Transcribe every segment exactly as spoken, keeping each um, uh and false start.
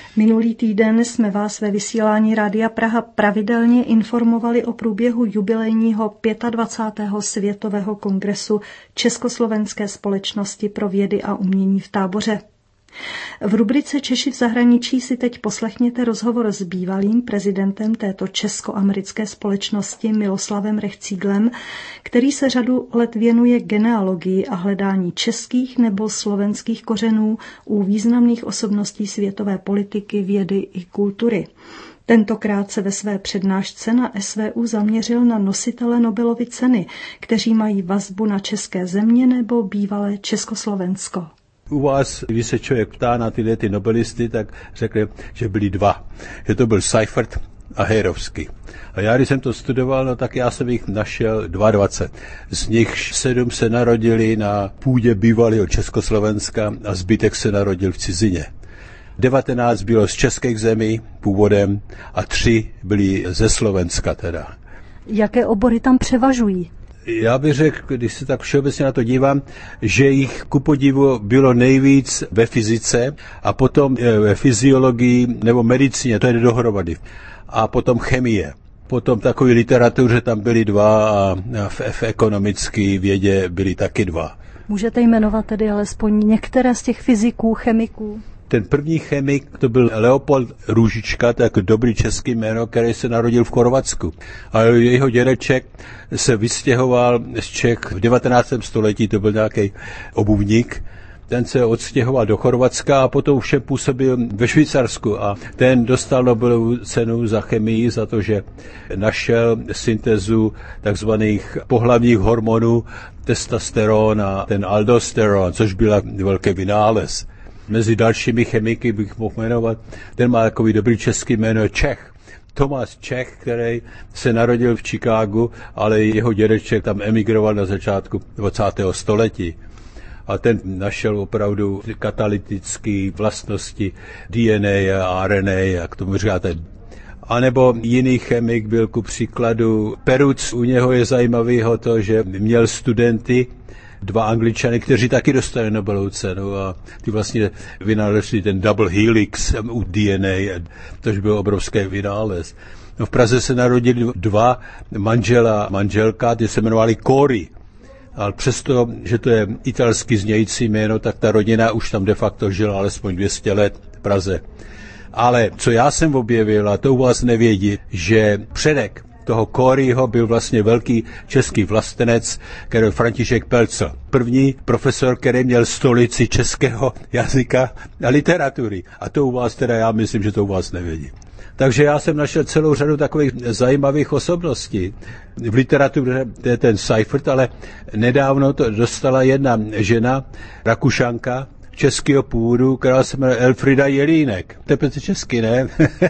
Minulý týden jsme vás ve vysílání Rádia Praha pravidelně informovali o průběhu jubilejního dvacátého pátého Světového kongresu Československé společnosti pro vědy a umění v Táboře. V rubrice Češi v zahraničí si teď poslechněte rozhovor s bývalým prezidentem této česko-americké společnosti Miloslavem Rechcíglem, který se řadu let věnuje genealogii a hledání českých nebo slovenských kořenů u významných osobností světové politiky, vědy i kultury. Tentokrát se ve své přednášce na S V U zaměřil na nositele Nobelovy ceny, kteří mají vazbu na české země nebo bývalé Československo. U vás, když se člověk ptá na tyhle ty nobelisty, tak řekne, že byli dva. Že to byl Seifert a Heyrovský. A já, když jsem to studoval, no tak já jsem jich našel dvacet dva. Z nich sedm se narodili na půdě bývalého Československa a zbytek se narodil v cizině. devatenáct bylo z českých zemí původem a tři byli ze Slovenska teda. Jaké obory tam převažují? Já bych řekl, když se tak všeobecně na to dívám, že jich ku podivu bylo nejvíc ve fyzice a potom ve fyziologii nebo medicíně, to je dohromady. A potom chemie. Potom takové literatuře tam byly dva a v, v ekonomické vědě byly taky dva. Můžete jmenovat tedy alespoň některé z těch fyziků, chemiků? Ten první chemik, to byl Leopold Růžička, to je jako dobrý český jméno, který se narodil v Chorvatsku. A jeho dědeček se vystěhoval z Čech v devatenáctém století, to byl nějaký obuvník. Ten se odstěhoval do Chorvatska a potom všem působil ve Švýcarsku. A ten dostal Nobelovu cenu za chemii, za to, že našel syntézu takzvaných pohlavních hormonů, testosteron a ten aldosteron, což byl velký vynález. Mezi dalšími chemiky bych mohl jmenovat, ten má takový dobrý český jméno Čech. Thomas Čech, který se narodil v Chicagu, ale jeho dědeček tam emigroval na začátku dvacátého století. A ten našel opravdu katalytické vlastnosti D N A a R N A, jak tomu říkáte. A nebo jiný chemik byl ku příkladu Peruc. U něho je zajímavého to, že měl studenty, dva Angličany, kteří taky dostali Nobelovu cenu a ty vlastně vynalezli ten double helix u D N A, tož byl obrovský vynález. No v Praze se narodili dva manžela, manželka, ty se jmenovali Cori. Ale přesto, že to je italsky znějící jméno, tak ta rodina už tam de facto žila alespoň dvě stě let v Praze. Ale co já jsem objevil, a to u vás nevědí, že předek toho Coriho byl vlastně velký český vlastenec, který byl František Pelcl. První profesor, který měl stolici českého jazyka a literatury. A to u vás teda, já myslím, že to u vás nevědí. Takže já jsem našel celou řadu takových zajímavých osobností. V literatuře to je ten Seifert, ale nedávno to dostala jedna žena, Rakušanka, českého původu, která se jmenuje Elfrida Jelínek. To je přece česky, ne?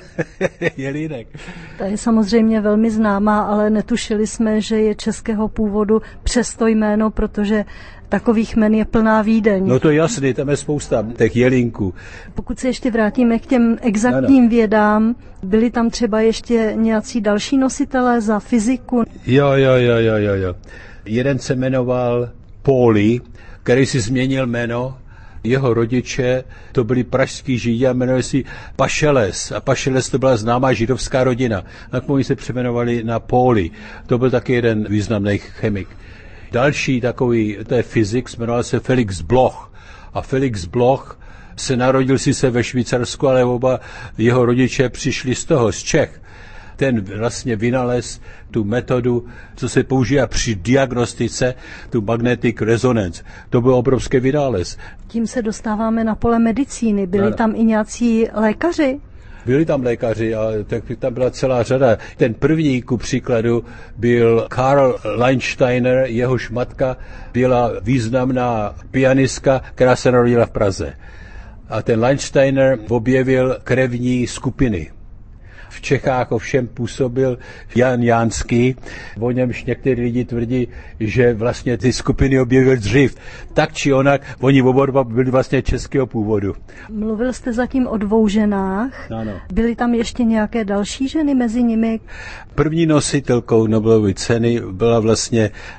Jelínek. Ta je samozřejmě velmi známá, ale netušili jsme, že je českého původu přes to jméno, protože takových jmen je plná Vídeň. No to jasný, tam je spousta těch jelínků. Pokud se ještě vrátíme k těm exaktním ano. vědám, byli tam třeba ještě nějací další nositelé za fyziku? Jo, jo, jo, jo, jo, jo. Jeden se jmenoval Pauli, který si změnil jméno. Jeho rodiče, to byli pražský Židi a jmenovali si Pašeles. A Pašeles to byla známá židovská rodina. A k tomu se přejmenovali na Pauli. To byl taky jeden významný chemik. Další takový, to je fyzik, jmenoval se Felix Bloch. A Felix Bloch se narodil si se ve Švýcarsku, ale oba jeho rodiče přišli z toho, z Čech. Ten vlastně vynalez tu metodu, co se používá při diagnostice, tu magnetic resonance. To byl obrovský vynález. Tím se dostáváme na pole medicíny. Byli ano. tam i nějací lékaři? Byli tam lékaři a tak tam byla celá řada. Ten první, ku příkladu, byl Karl Leinsteiner, jehož matka byla významná pianistka, která se narodila v Praze. A ten Leinsteiner objevil krevní skupiny. V Čechách ovšem působil Jan Jánský, o němž někteří lidi tvrdí, že vlastně ty skupiny objevil dřív. Tak či onak, oni oba dva byli vlastně českého původu. Mluvil jste zatím o dvou ženách. Ano. Byly tam ještě nějaké další ženy mezi nimi? První nositelkou Nobelovy ceny byla vlastně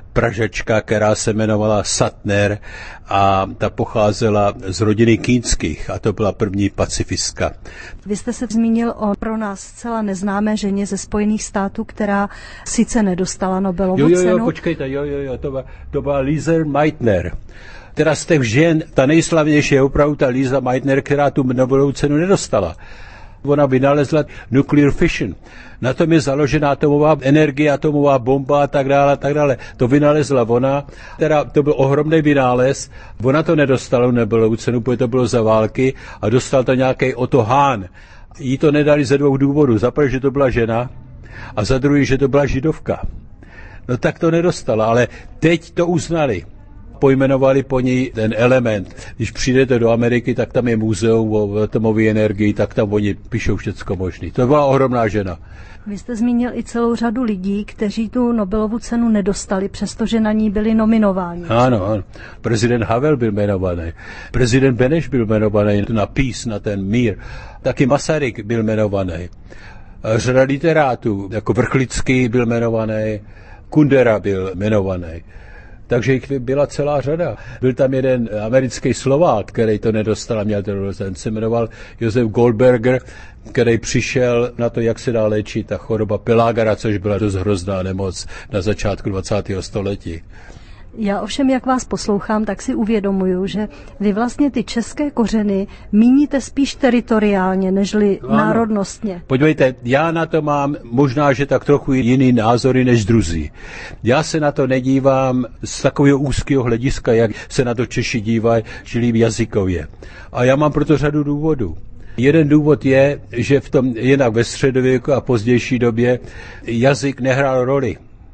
Pražačka, která se jmenovala Sattner a ta pocházela z rodiny Kinských a to byla první pacifistka. Vy jste se zmínil o pro nás zcela neznámé ženě ze Spojených států, která sice nedostala Nobelovu jo, jo, jo, cenu. Jo, počkejte, jo, jo, jo, to byla, to byla Lise Meitner. Teda z těch žen, ta nejslavnější je opravdu ta Lisa Meitner, která tu Nobelovu cenu nedostala. Ona vynalezla nuclear fission. Na tom je založená atomová energie, atomová bomba a tak dále, a tak dále. To vynalezla ona, teda to byl ohromný vynález. Ona to nedostala Nobelovu cenu, protože to bylo za války a dostal to nějaký Otto Hahn. Jí to nedali ze dvou důvodů. Za prvé, že to byla žena a za druhý, že to byla židovka. No tak to nedostala, ale teď to uznali. Pojmenovali po ní ten element. Když přijdete do Ameriky, tak tam je muzeum o atomové energii, tak tam oni píšou všecko možné. To byla ohromná žena. Vy jste zmínil i celou řadu lidí, kteří tu Nobelovu cenu nedostali, přestože na ní byli nominováni. Ano, ano. Prezident Havel byl jmenovaný. Prezident Beneš byl jmenovaný na peace, na ten mír. Taky Masaryk byl jmenovaný. Řada literátů, jako Vrchlický byl jmenovaný, Kundera byl jmenovaný. Takže jich byla celá řada. Byl tam jeden americký Slovák, který to nedostal a měl ten se jmenoval Josef Goldberger, který přišel na to, jak se dá léčit ta choroba Pelágara, což byla dost hrozná nemoc na začátku dvacátého století. Já ovšem, jak vás poslouchám, tak si uvědomuju, že vy vlastně ty české kořeny míníte spíš teritoriálně, nežli ano. národnostně. Podívejte, já na to mám možná, že tak trochu jiný názory než druzí. Já se na to nedívám z takového úzkého hlediska, jak se na to Češi dívají, čili jazykově. A já mám proto řadu důvodů. Jeden důvod je, že v tom jinak ve středověku a pozdější době jazyk nehrál roli.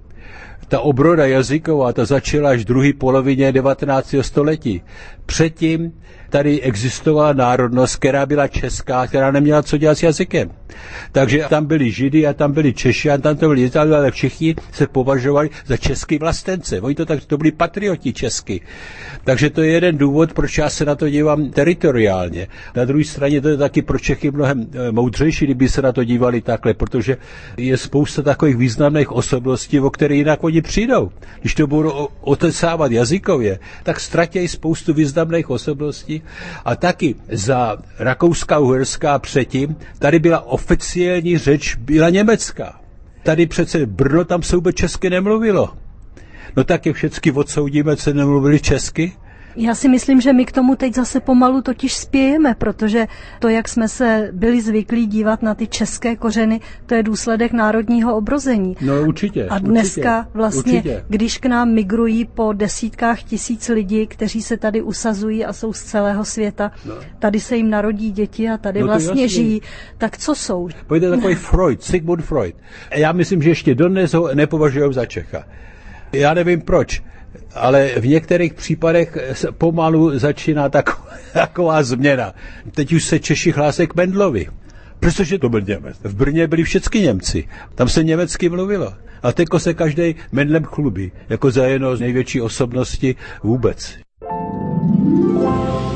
Ta obroda jazyková, ta začala až v druhé polovině devatenáctého století. Předtím tady existovala národnost, která byla česká, která neměla co dělat s jazykem. Takže tam byli Židy a tam byli Češi a tam to byli Italové, ale všichni se považovali za český vlastence. Oni to tak, to byli patrioti česky. Takže to je jeden důvod, proč já se na to dívám teritoriálně. Na druhé straně to je taky pro Čechy mnohem moudřejší, kdyby se na to dívali takhle, protože je spousta takových významných osobností, o které jinak oni přijdou. Když to budou otesávat jazykově, tak ztratějí spoustu významných osobností. A taky za Rakouska, Uherská předtím, tady byla oficiální řeč, byla německá. Tady přece Brno, tam se vůbec česky nemluvilo. No tak je všechny odsoudíme, co nemluvili česky? Já si myslím, že my k tomu teď zase pomalu totiž spějeme, protože to, jak jsme se byli zvyklí dívat na ty české kořeny, to je důsledek národního obrození. No určitě. A dneska určitě, vlastně, určitě. Když k nám migrují po desítkách tisíc lidí, kteří se tady usazují a jsou z celého světa, no. Tady se jim narodí děti a tady no vlastně jasný. Žijí, tak co jsou? Pojďte takový Freud, Sigmund Freud. Já myslím, že ještě dodnes ho nepovažují za Čecha. Já nevím proč. Ale v některých případech pomalu začíná taková, taková změna. Teď už se Češi hlásí k Mendlovi, protože to byl Němec. V Brně byli všichni Němci, tam se německy mluvilo. A teďko se každý Mendlem chlubí, jako za jedno z největší osobností vůbec.